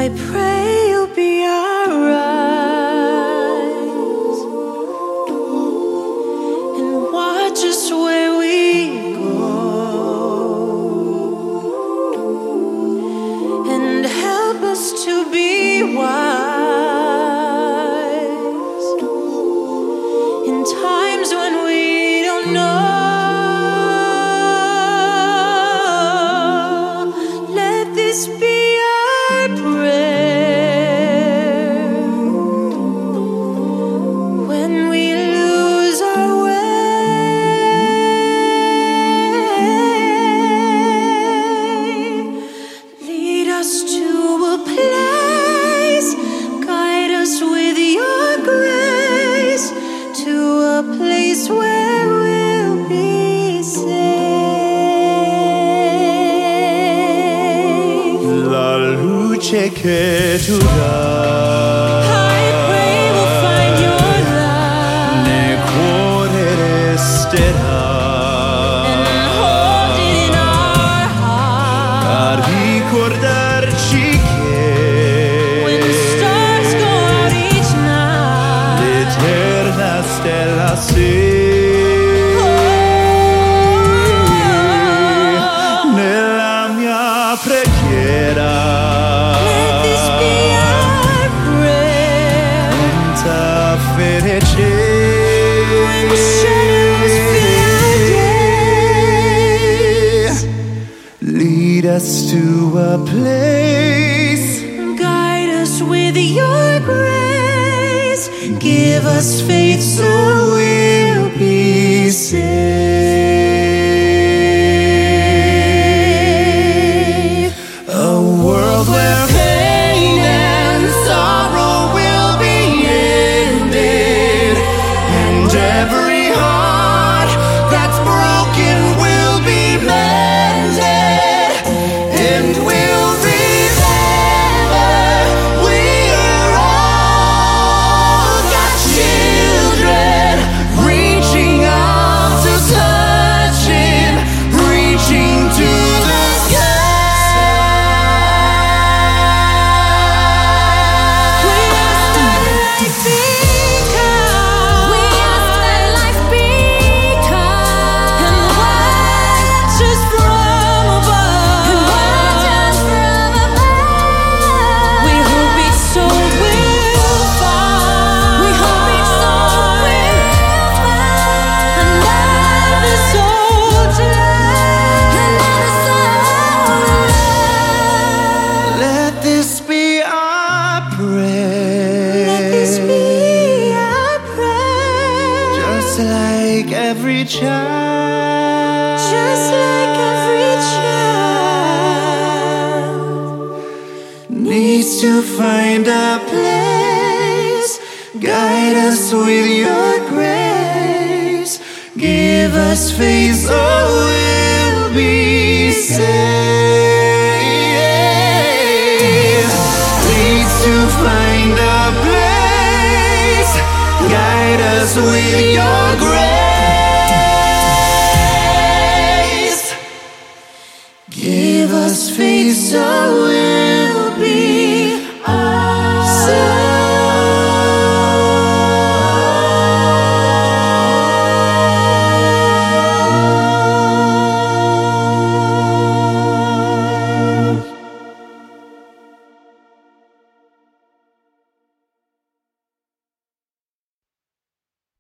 I pray you'll be our eyes and watch us where we go, and help us to be wise in times when we don't know. Let this be our prayer when we lose our way. Lead us to a place, guide us with your grace, to a place where we'll be safe. La luce che tu dai, I pray we'll find your love nel cuore resterà, and hold it in our a heart. ricordarci When the che stars go out each night, l'eterna stella sei. Nella mia preghiera let this be our prayer. quanta felice When shadows fill our days, lead us to a place, guide us with your grace, give us faith so we'll be safe. a world where pain and sorrow will be ended, and every heart that's broken will be mended, and we'll remember we are all God's children, reaching out to touch Him, reaching to the sky. We ask that life be kind. We ask that life be kind and watch us from above. And watch us from above. We hope each soul will find. We hope each soul will find another soul to love. Another soul to love. Let this be our prayer. Let this be our prayer. Just like every child. Just like every child needs to find a place, guide us with your grace, give us faith so we'll be safe. Needs to find a place, guide us with your grace, give us faith so